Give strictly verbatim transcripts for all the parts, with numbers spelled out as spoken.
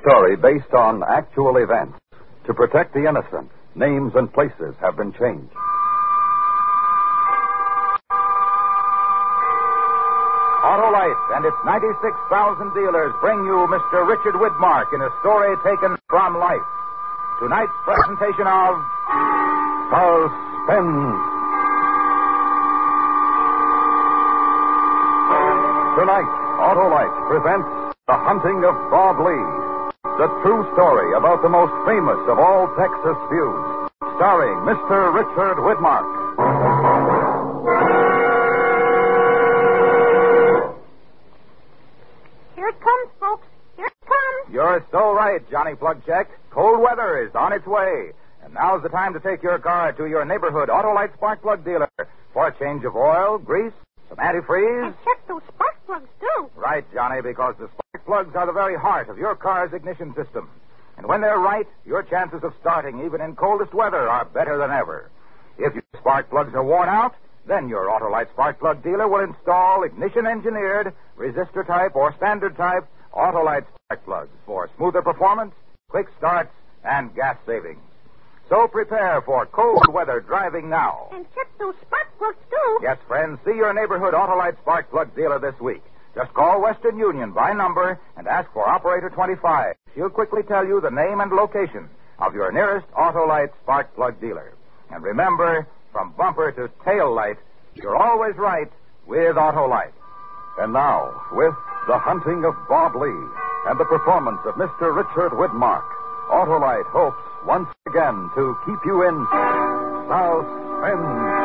story based on actual events. To protect the innocent, names and places have been changed. Autolite and its ninety-six thousand dealers bring you Mister Richard Widmark in a story taken from life. Tonight's presentation of Suspense. Tonight, Autolite presents The Hunting of Bob Lee, the true story about the most famous of all Texas feuds, starring Mister Richard Widmark. Here it comes, folks. Here it comes. You're so right, Johnny Plugcheck. Cold weather is on its way. And now's the time to take your car to your neighborhood Autolite spark plug dealer for a change of oil, grease, some antifreeze. And check those spark plugs, too. Right, Johnny, because the spark plugs are the very heart of your car's ignition system. And when they're right, your chances of starting, even in coldest weather, are better than ever. If your spark plugs are worn out, then your Autolite spark plug dealer will install ignition-engineered, resistor-type, or standard-type Autolite spark plugs for smoother performance, quick starts, and gas savings. So prepare for cold weather driving now. And check those spark plugs, too. Yes, friends, see your neighborhood Autolite spark plug dealer this week. Just call Western Union by number and ask for Operator twenty-five. She'll quickly tell you the name and location of your nearest Autolite spark plug dealer. And remember, from bumper to tail light, you're always right with Autolite. And now, with The Hunting of Bob Lee and the performance of Mister Richard Widmark, Autolite hopes once again to keep you in suspense.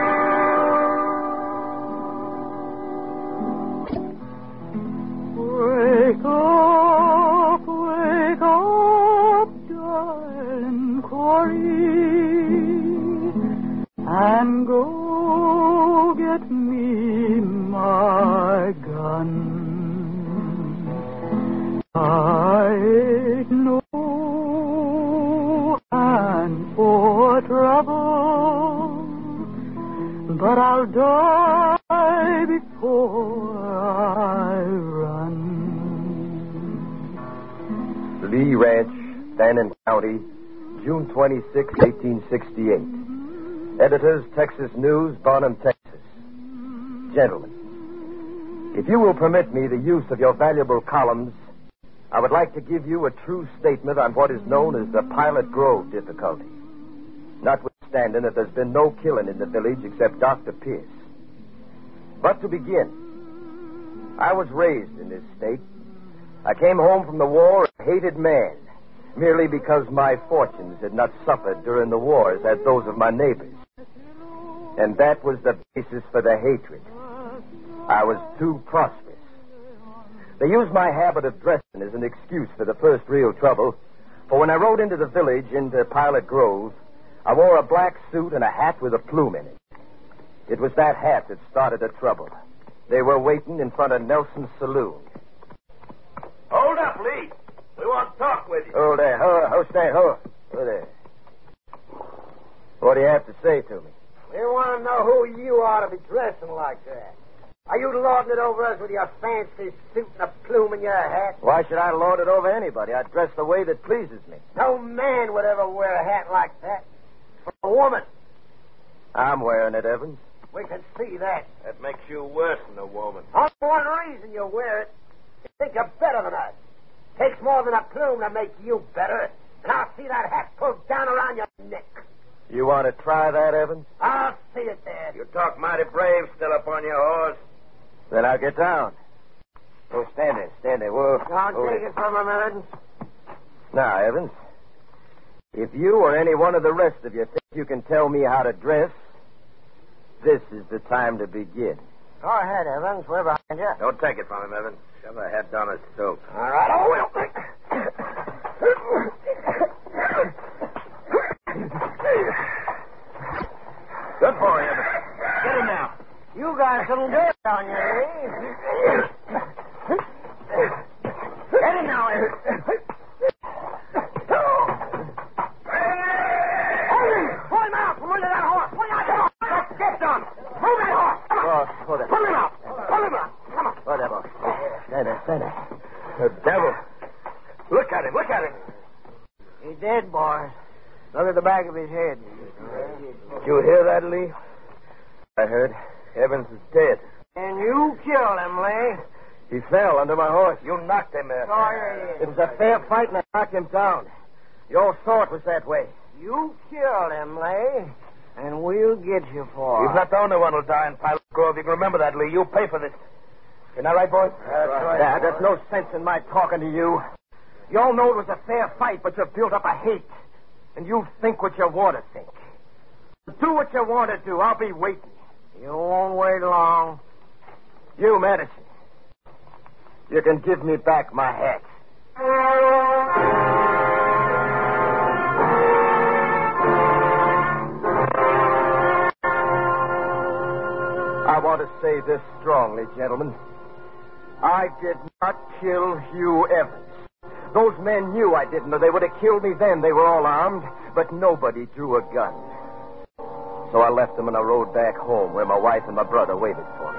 Wake up, wake up, darling Corey, and go get me my gun. I ain't no hand for trouble, but I'll die before I run. Lee Ranch, Fannin County, June twenty-sixth, eighteen sixty-eight. Editors, Texas News, Bonham, Texas. Gentlemen, if you will permit me the use of your valuable columns, I would like to give you a true statement on what is known as the Pilot Grove difficulty. Notwithstanding that there's been no killing in the village except Doctor Pierce. But to begin, I was raised in this state. I came home from the war a hated man, merely because my fortunes had not suffered during the wars as those of my neighbors. And that was the basis for the hatred. I was too prosperous. They used my habit of dressing as an excuse for the first real trouble, for when I rode into the village, into Pilot Grove, I wore a black suit and a hat with a plume in it. It was that hat that started the trouble. They were waiting in front of Nelson's saloon. Hold up, Lee. We want to talk with you. Hold there. Hold, hold, stay, hold. Hold there. What do you have to say to me? We want to know who you are to be dressing like that. Are you lording it over us with your fancy suit and a plume in your hat? Why should I lord it over anybody? I dress the way that pleases me. No man would ever wear a hat like that. For a woman. I'm wearing it, Evans. We can see that. That makes you worse than a woman. Only one reason you wear it. You think you're better than us. Takes more than a plume to make you better. And I'll see that hat pulled down around your neck. You want to try that, Evans? I'll see it there. You talk mighty brave, still up on your horse. Then I'll get down. Oh, stand there, stand there. Whoa. Don't Hold take it. it from him, Evans. Now, Evans, if you or any one of the rest of you think you can tell me how to dress, this is the time to begin. Go ahead, Evans. We're behind you. Don't take it from him, Evan. Shove that head down his throat. All right, I will. Good boy, Evan. Get him now. You got some dirt on you, eh? Get him now, Evan. Hold him! Pull him out from under that horse! Pull out that horse! Get down! Move that horse! Come on! Oh, hold it. Pull him out! Pull him out! Come on! Whatever. Stand there, stand there. The devil. at him. Look at him. He's dead, boys. Look at the back of his head. Did you hear that, Lee? I heard. Evans is dead. And you killed him, Lee. He fell under my horse. You knocked him there. Sawyer It was a fair fight, and I knocked him down. Your sword was that way. You killed him, Lee. And we'll get you for He's it. not the only one who'll die in Pilot Grove. You can remember that, Lee. You pay for this. Isn't that right, boys? That's right. Yeah, there's no sense in my talking to you. You all know it was a fair fight, but you've built up a hate. And you think what you want to think. Do what you want to do. I'll be waiting. You won't wait long. You, Madison. You can give me back my hat. I want to say this strongly, gentlemen. I did not kill Hugh Evans. Those men knew I didn't, or they would have killed me then. They were all armed, but nobody drew a gun. So I left them and I rode back home where my wife and my brother waited for me.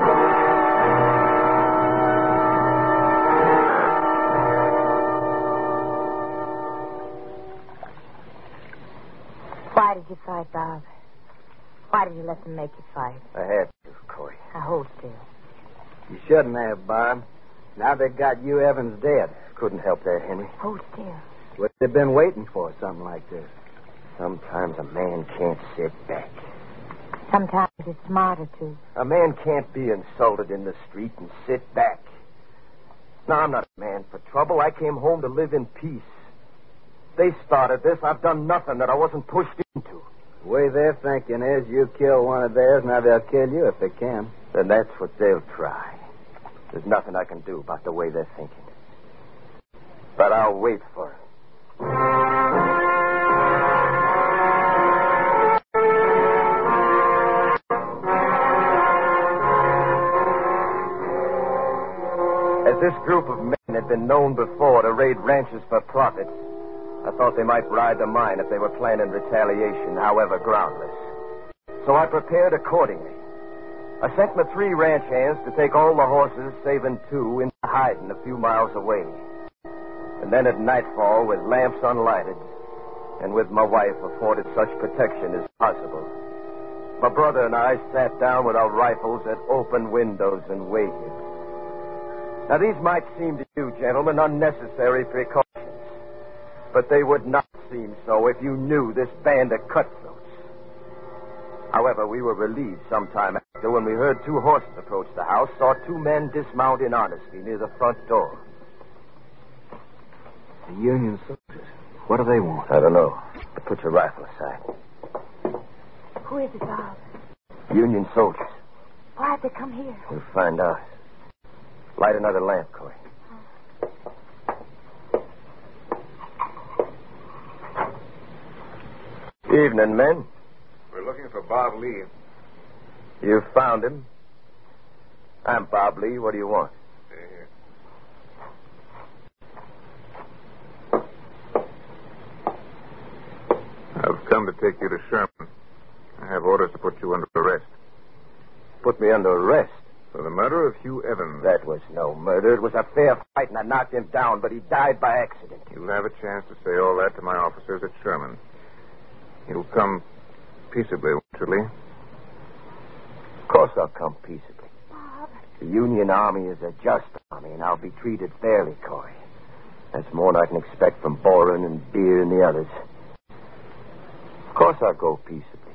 Why did you fight, Bob? Why did you let them make you fight? I had to, Coy. Now hold still. You shouldn't have, Bob. Now they got you Evans dead. Couldn't help that, Henry. Hold still. What they've been waiting for, something like this. Sometimes a man can't sit back. Sometimes it's smarter to. A man can't be insulted in the street and sit back. No, I'm not a man for trouble. I came home to live in peace. They started this. I've done nothing that I wasn't pushed into. The way they're thinking is you kill one of theirs, now they'll kill you if they can. Then that's what they'll try. There's nothing I can do about the way they're thinking. But I'll wait for it. As this group of men had been known before to raid ranches for profit, I thought they might ride the mine if they were planning retaliation, however groundless. So I prepared accordingly. I sent my three ranch hands to take all the horses, saving two, into hiding a few miles away. And then at nightfall, with lamps unlighted, and with my wife afforded such protection as possible, my brother and I sat down with our rifles at open windows and waited. Now, these might seem to you, gentlemen, unnecessary precautions, but they would not seem so if you knew this band of cutthroats. However, we were relieved sometime after when we heard two horses approach the house, saw two men dismount in honesty near the front door. The Union soldiers. What do they want? I don't know. But put your rifle aside. Who is it, Bob? Union soldiers. Why have they come here? We'll find out. Light another lamp, Coy. Evening, men. We're looking for Bob Lee. You found him. I'm Bob Lee. What do you want? Stay here. I've come to take you to Sherman. I have orders to put you under arrest. Put me under arrest. For the murder of Hugh Evans. That was no murder. It was a fair fight, and I knocked him down, but he died by accident. You'll have a chance to say all that to my officers at Sherman. You'll come peaceably, won't you, Lee? Of course I'll come peaceably. Bob. The Union Army is a just army, and I'll be treated fairly, Coy. That's more than I can expect from Boren and Beer and the others. Of course I'll go peaceably.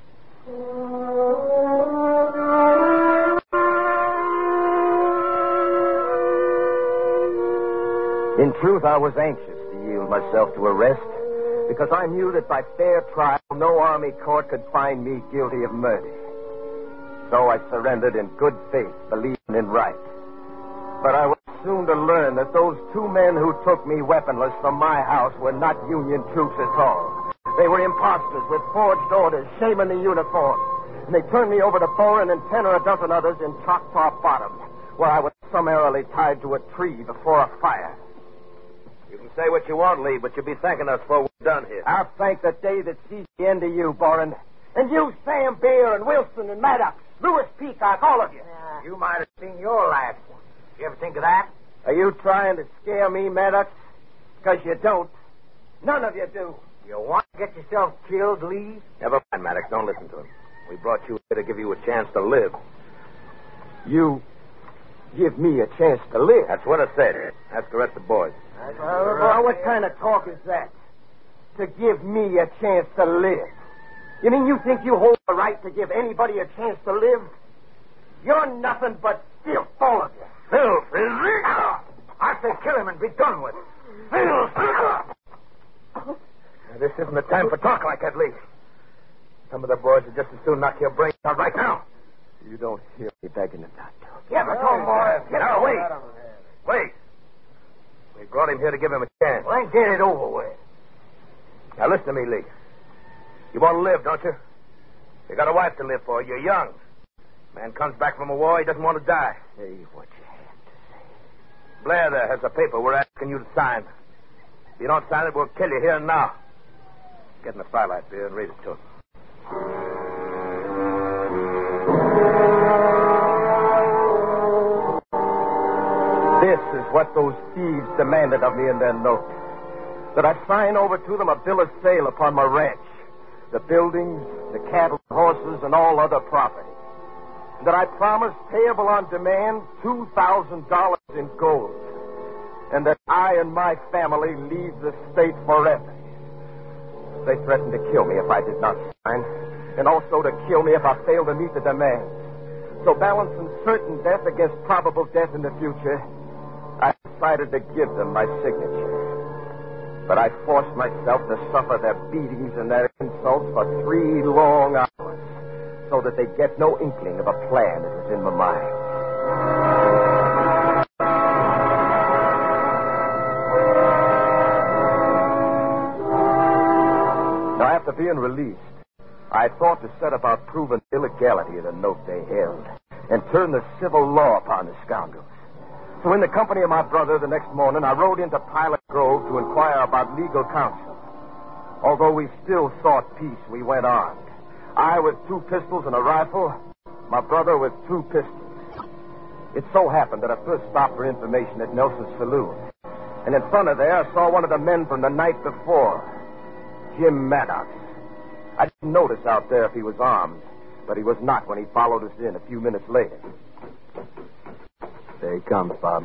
In truth, I was anxious to yield myself to arrest because I knew that by fair trial, no army court could find me guilty of murder. So I surrendered in good faith, believing in right. But I was soon to learn that those two men who took me weaponless from my house were not Union troops at all. They were imposters with forged orders, shaming the uniform. And they turned me over to Boren and ten or a dozen others in Choctaw Bottom, where I was summarily tied to a tree before a fire. You can say what you want, Lee, but you'll be thanking us for what we've done here. I'll thank the day that sees the end of you, Boren. And you, Sam Beer and Wilson and Maddox, Lewis Peacock, all of you. Uh, you might have seen your last one. Did you ever think of that? Are you trying to scare me, Maddox? Because you don't. None of you do. You want to get yourself killed, Lee? Never mind, Maddox. Don't listen to him. We brought you here to give you a chance to live. You give me a chance to live? That's what I said. Ask the rest of the boys. Uh, Well, what kind of talk is that? To give me a chance to live? You mean you think you hold the right to give anybody a chance to live? You're nothing but filth, all of you. Filth, is it? I say kill him and be done with it. Filth! Now, this isn't the time for talk like that, Lee. Some of the boys would just as soon knock your brains out right now. You don't hear me begging them not to. Get the phone, boy. Get Now, the- wait. Wait. We brought him here to give him a chance. Well, then get it over with. Now, listen to me, Lee. You want to live, don't you? You got a wife to live for. You're young. Man comes back from a war, he doesn't want to die. Hey, what you have to say. Blair there has a paper we're asking you to sign. If you don't sign it, we'll kill you here and now. Get in the firelight there and read it to him. This is what those thieves demanded of me in their note. That I sign over to them a bill of sale upon my ranch. The buildings, the cattle, horses, and all other property. That I promise payable on demand two thousand dollars in gold. And that I and my family leave the state forever. They threatened to kill me if I did not sign. And also to kill me if I failed to meet the demands. So balancing certain death against probable death in the future, I decided to give them my signature. But I forced myself to suffer their beatings and their insults for three long hours, so that they get no inkling of a plan that was in my mind. Now, after being released, I thought to set about proving the illegality of the note they held and turn the civil law upon the scoundrels. So in the company of my brother the next morning, I rode into Pilot Grove to inquire about legal counsel. Although we still sought peace, we went armed. I with two pistols and a rifle, my brother with two pistols. It so happened that I first stopped for information at Nelson's Saloon. And in front of there, I saw one of the men from the night before, Jim Maddox. I didn't notice out there if he was armed, but he was not when he followed us in a few minutes later. There he comes, Bob.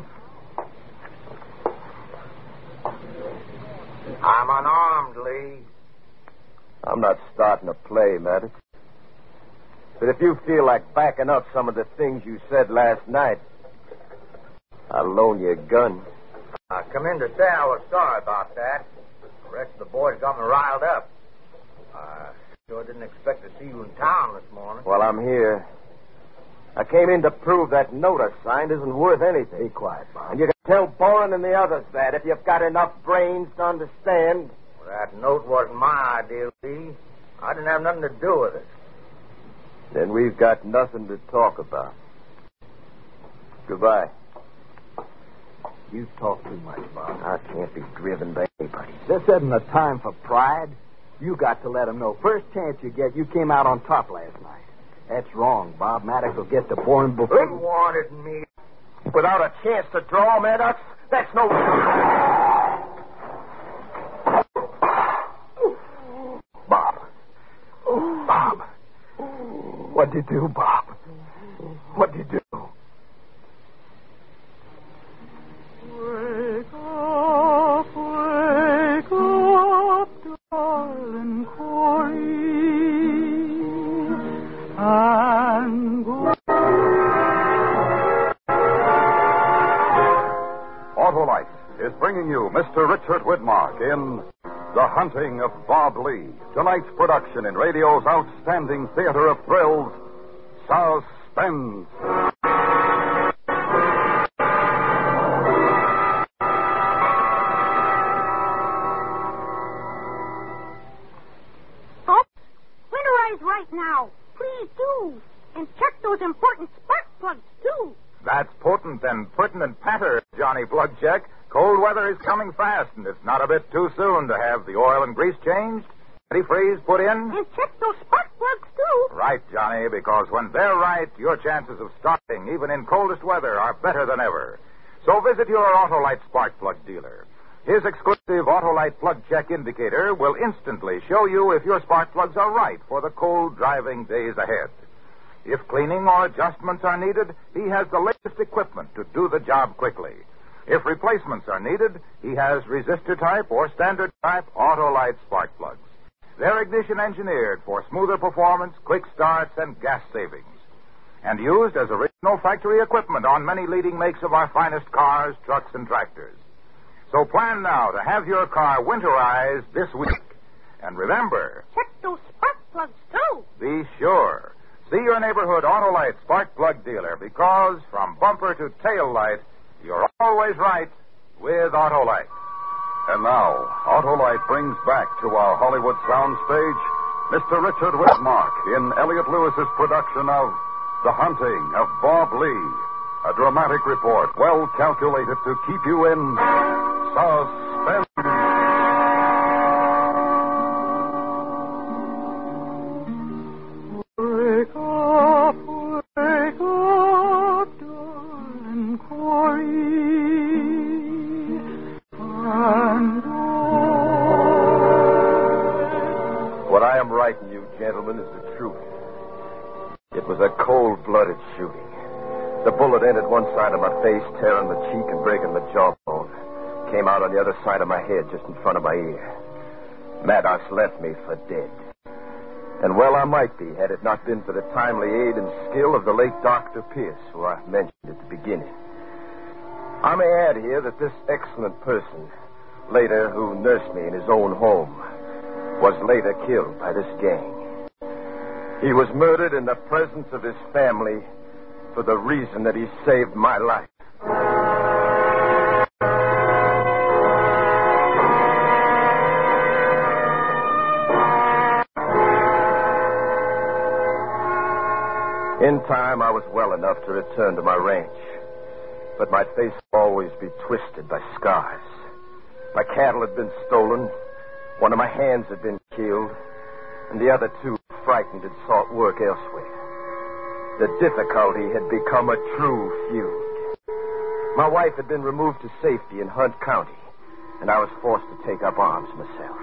I'm unarmed, Lee. I'm not starting to play, Maddox. But if you feel like backing up some of the things you said last night, I'll loan you a gun. I come in to say I was sorry about that. The rest of the boys got me riled up. I sure didn't expect to see you in town this morning. Well, I'm here. I came in to prove that note I signed isn't worth anything. Be quiet, Bob. And you can tell Boren and the others that if you've got enough brains to understand. Well, that note wasn't my idea, Lee. I didn't have nothing to do with it. Then we've got nothing to talk about. Goodbye. You talk too much, Bob. I can't be driven by anybody. This isn't a time for pride. You got to let them know. First chance you get, you came out on top last night. That's wrong. Bob Maddox will get to Boren before... Who wanted me? Without a chance to draw, Maddox? That's no... Bob. Bob. What'd you do, Bob? What'd you do? Wake up, wake up, darling Corey, and go. Autolite is bringing you Mister Richard Widmark in The Hunting of Bob Lee, tonight's production in radio's outstanding theater of thrills, Suspense. Winterize right now. Please do. And check those important spark plugs, too. That's potent and pertinent patter, Johnny Plugcheck. Cold weather is coming fast, and it's not a bit too soon to have the oil and grease changed. Antifreeze put in. And check those spark plugs, too. Right, Johnny, because when they're right, your chances of starting, even in coldest weather, are better than ever. So visit your Autolite spark plug dealer. His exclusive Autolite plug check indicator will instantly show you if your spark plugs are right for the cold driving days ahead. If cleaning or adjustments are needed, he has the latest equipment to do the job quickly. If replacements are needed, he has resistor type or standard type Autolite spark plugs. They're ignition engineered for smoother performance, quick starts, and gas savings. And used as original factory equipment on many leading makes of our finest cars, trucks, and tractors. So plan now to have your car winterized this week. And remember, Check those spark plugs, too. be sure. See your neighborhood Autolite spark plug dealer because from bumper to tail light, you're always right with Autolite. And now, Autolite brings back to our Hollywood soundstage Mister Richard Widmark in Elliot Lewis's production of The Hunting of Bob Lee, a dramatic report well calculated to keep you in suspense. Wake up, wake up, darling Corey, and What I am writing you, gentlemen, is the truth. It was a cold-blooded shooting. The bullet entered one side of my face, tearing my cheek and breaking my jawbone. Came out on the other side of my head, just in front of my ear. Maddox left me for dead. And well I might be, had it not been for the timely aid and skill of the late Doctor Pierce, who I mentioned at the beginning. I may add here that this excellent person, later who nursed me in his own home, was later killed by this gang. He was murdered in the presence of his family for the reason that he saved my life. In time, I was well enough to return to my ranch. But my face would always be twisted by scars. My cattle had been stolen. One of my hands had been killed. And the other two, frightened, had sought work elsewhere. The difficulty had become a true feud. My wife had been removed to safety in Hunt County, and I was forced to take up arms myself.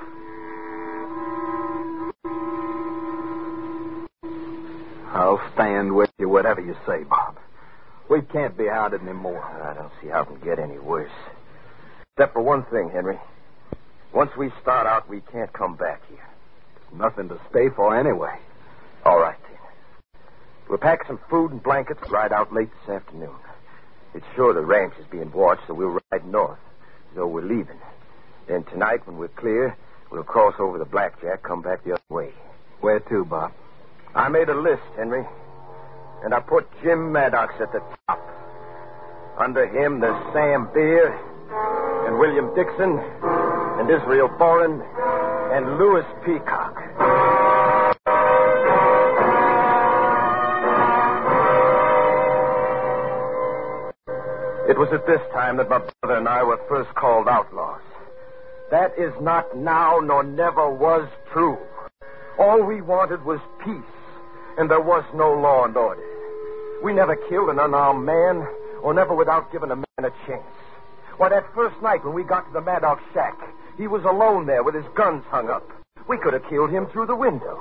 I'll stand with you, whatever you say, Bob. We can't be hounded anymore. I don't see how it can get any worse. Except for one thing, Henry. Once we start out, we can't come back here. There's nothing to stay for anyway. All right, then. We'll pack some food and blankets and ride out late this afternoon. It's sure the ranch is being watched, so we'll ride north, though we're leaving. Then tonight, when we're clear, we'll cross over the Blackjack, come back the other way. Where to, Bob? I made a list, Henry, and I put Jim Maddox at the top. Under him, there's Sam Beer, and William Dixon, and Israel Boren, and Louis Peacock. It was at this time that my brother and I were first called outlaws. That is not now nor never was true. All we wanted was peace, and there was no law and order. We never killed an unarmed man, or never without giving a man a chance. Why, that first night when we got to the Maddox shack, he was alone there with his guns hung up. We could have killed him through the window.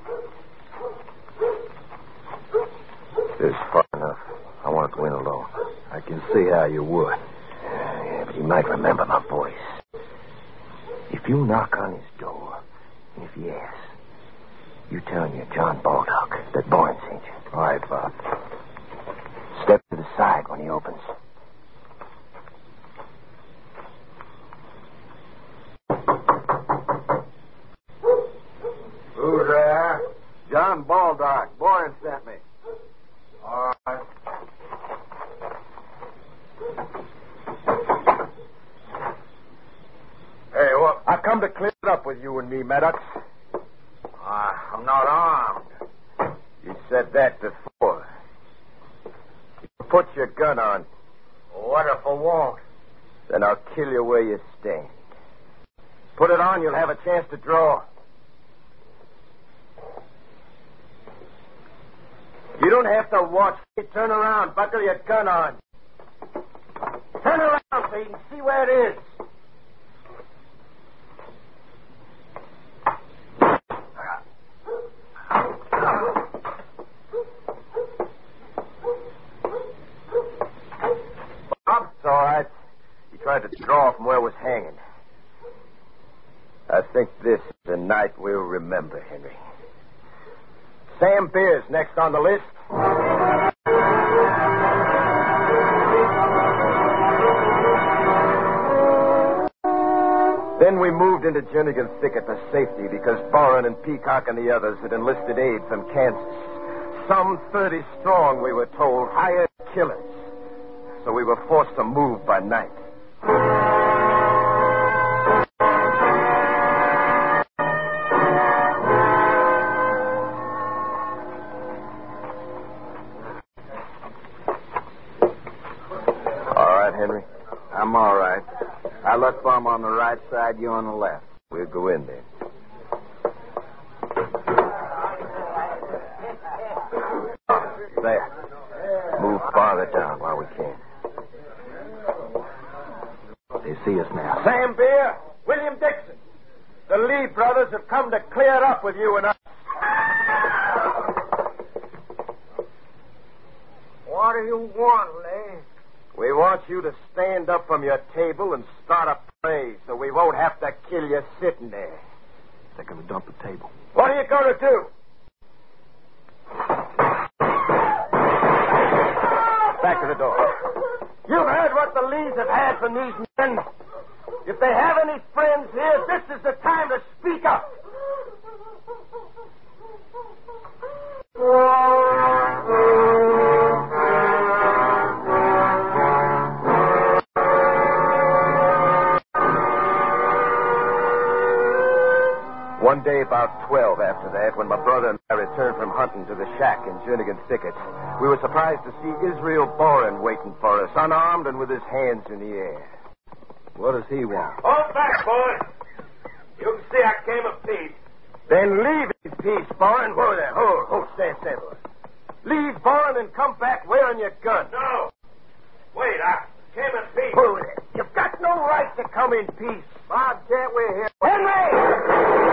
It's far enough. I want to go in alone. I can see how you would. Yeah, but he might remember my voice. If you knock on his door, and if he asks, you tell him you're John Baldock, that Bourne sent you. All right, Bob. Step to the side when he opens. Who's there? John Baldock. Bourne sent me. All right. Hey, well, I've come to clear it up with you and me, Maddox. Uh, I'm not armed. You said that before. You put your gun on. What if I won't? Then I'll kill you where you stand. Put it on, you'll have a chance to draw. You don't have to watch. Turn around. Buckle your gun on. Turn around so you can see where it is. from where I was hanging. I think this is a night we'll remember, Henry. Sam Beer's next on the list. Then we moved into Jernigan Thicket for safety because Boren and Peacock and the others had enlisted aid from Kansas. Some thirty strong, we were told, hired killers. So we were forced to move by night. All right, Henry? I'm all right. I let Bum on the right side, you on the left. We'll go in then. There. Move farther down while we can. They see us now. Sam Beer, William Dixon. The Lee brothers have come to clear it up with you and us. What do you want, Lee? We want you to stand up from your table and start a parade so we won't have to kill you sitting there. They're going to dump the table. What are you going to do? Back to the door. You've heard what the Lees have had from these men. If they have any friends here, this is the time to speak up. One day about twelve after that, when my brother and I returned from hunting to the shack in Jernigan Thicket, we were surprised to see Israel Boren waiting for us, unarmed and with his hands in the air. What does he want? Hold back, boy. You can see I came of peace. Then leave in peace, Boren. Whoa there. Hold, hold, stand, stand. Leave Boren and come back wearing your gun. No. Wait, I came in peace. Hold there. You've got no right to come in peace. Bobcat, we're here. Henry!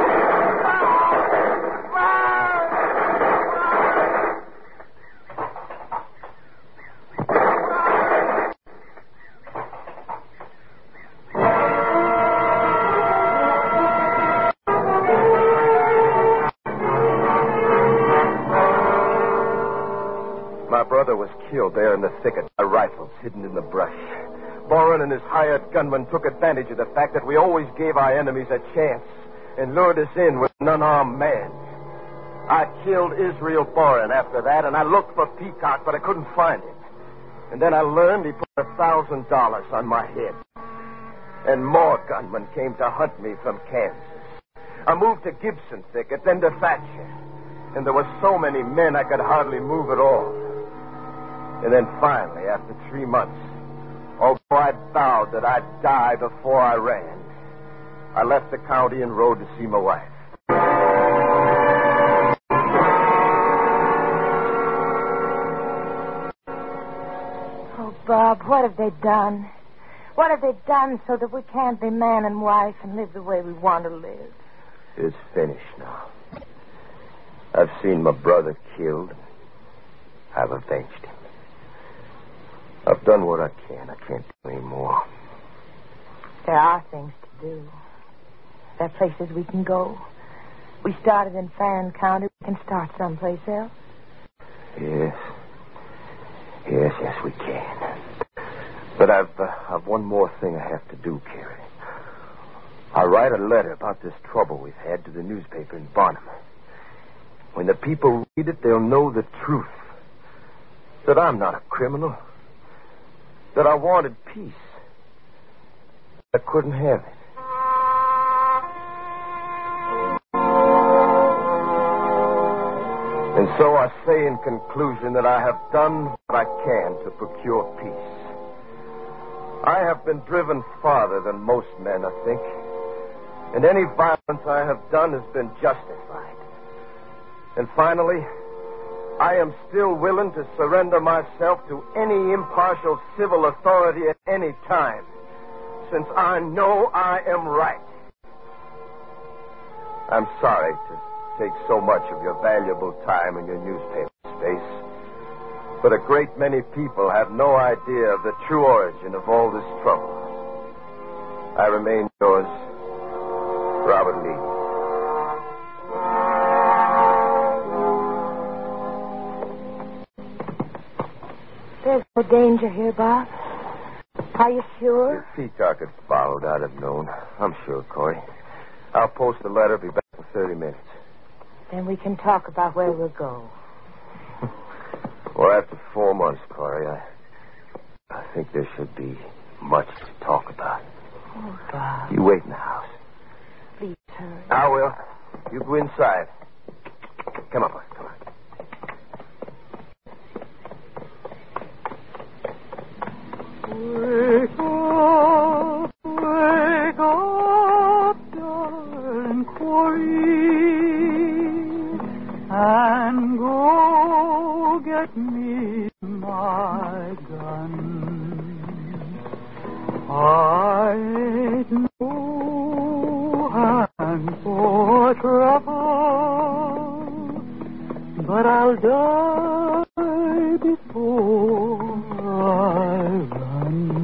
My brother was killed there in the thicket by rifles hidden in the brush. Boren and his hired gunmen took advantage of the fact that we always gave our enemies a chance and lured us in with an unarmed man. I killed Israel Boren after that, and I looked for Peacock, but I couldn't find him. And then I learned he put a thousand dollars on my head. And more gunmen came to hunt me from Kansas. I moved to Gibson Thicket, then to Thatcher. And there were so many men I could hardly move at all. And then finally, after three months, although I vowed that I'd die before I ran, I left the county and rode to see my wife. Oh, Bob, what have they done? What have they done so that we can't be man and wife and live the way we want to live? It's finished now. I've seen my brother killed. I've avenged him. I've done what I can. I can't do any more. There are things to do. There are places we can go. We started in Farron County. We can start someplace else. Yes. Yes, yes, we can. But I've, uh, I've one more thing I have to do, Carrie. I'll write a letter about this trouble we've had to the newspaper in Barnum. When the people read it, they'll know the truth. That I'm not a criminal. That I wanted peace. I couldn't have it. And so I say in conclusion that I have done what I can to procure peace. I have been driven farther than most men, I think. And any violence I have done has been justified. And finally, I am still willing to surrender myself to any impartial civil authority at any time, since I know I am right. I'm sorry to take so much of your valuable time in your newspaper space, but a great many people have no idea of the true origin of all this trouble. I remain yours, Robert Lee. There's no danger here, Bob. Are you sure? If Peacock had followed, I'd have known. I'm sure, Corey. I'll post the letter, be back in thirty minutes. Then we can talk about where we'll go. Well, after four months, Corey, I, I think there should be much to talk about. Oh, Bob. You wait in the house. Please hurry. I will. You go inside. Come on, boy. Come on. Wake up, wake up, darling Corey, and go get me my gun. I ain't no hand for trouble, but I'll die before I run.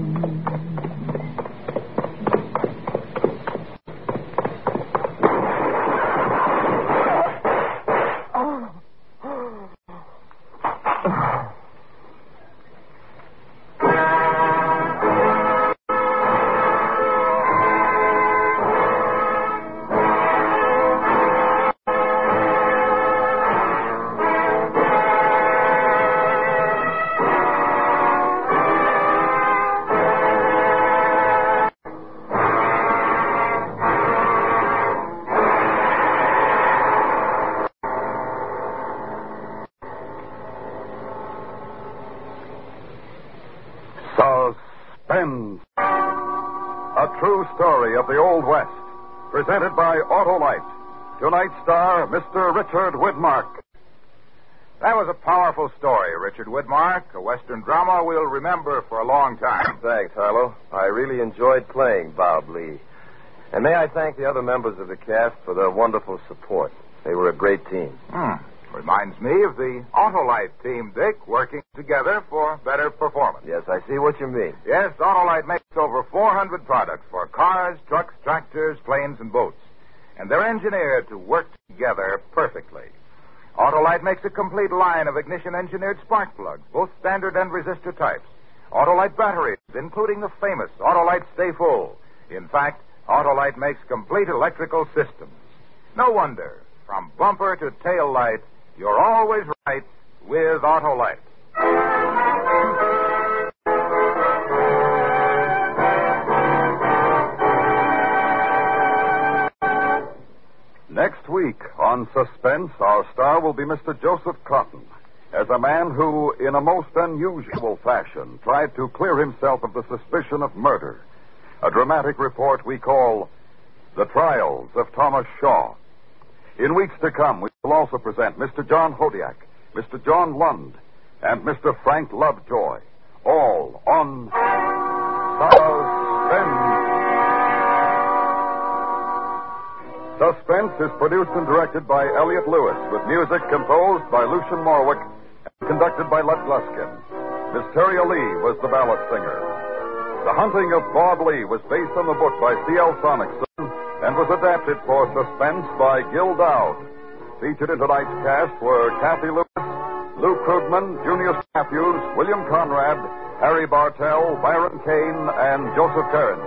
Suspense. A true story of the Old West. Presented by Autolite. Tonight's star, Mister Richard Widmark. That was a powerful story, Richard Widmark. A Western drama we'll remember for a long time. Thanks, Harlow. I really enjoyed playing Bob Lee. And may I thank the other members of the cast for their wonderful support. They were a great team. Hmm. Reminds me of the Autolite team, Dick, working together for better performance. Yes, I see what you mean. Yes, Autolite makes over four hundred products for cars, trucks, tractors, planes, and boats. And they're engineered to work together perfectly. Autolite makes a complete line of ignition-engineered spark plugs, both standard and resistor types. Autolite batteries, including the famous Autolite Stay Full. In fact, Autolite makes complete electrical systems. No wonder, from bumper to tail light, you're always right with Autolite. Next week on Suspense, our star will be Mister Joseph Cotton, as a man who, in a most unusual fashion, tried to clear himself of the suspicion of murder. A dramatic report we call The Trials of Thomas Shaw. In weeks to come, we will also present Mister John Hodiak, Mister John Lund, and Mister Frank Lovejoy, all on Suspense. Suspense is produced and directed by Elliot Lewis, with music composed by Lucian Morwick and conducted by Lud Gluskin. Miss Terry Lee was the ballad singer. The Hunting of Bob Lee was based on the book by C L Sonicson and was adapted for Suspense by Gil Dowd. Featured in tonight's cast were Kathy Lewis, Lou Krugman, Junius Matthews, William Conrad, Harry Bartell, Byron Kane, and Joseph Kern.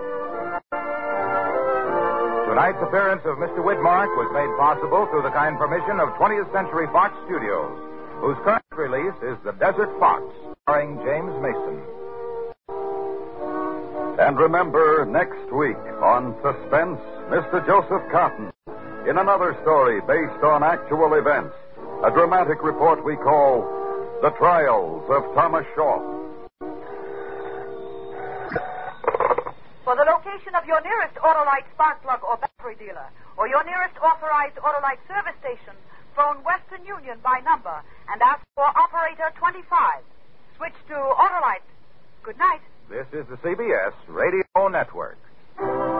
Tonight's appearance of Mister Widmark was made possible through the kind permission of twentieth Century Fox Studios, whose current release is The Desert Fox, starring James Mason. And remember, next week on Suspense, Mister Joseph Cotton, in another story based on actual events, a dramatic report we call The Trials of Thomas Shaw. For the location of your nearest Autolite spark plug or battery dealer, or your nearest authorized Autolite service station, phone Western Union by number and ask for operator twenty-five. Switch to Autolite. Good night. This is the C B S Radio Network.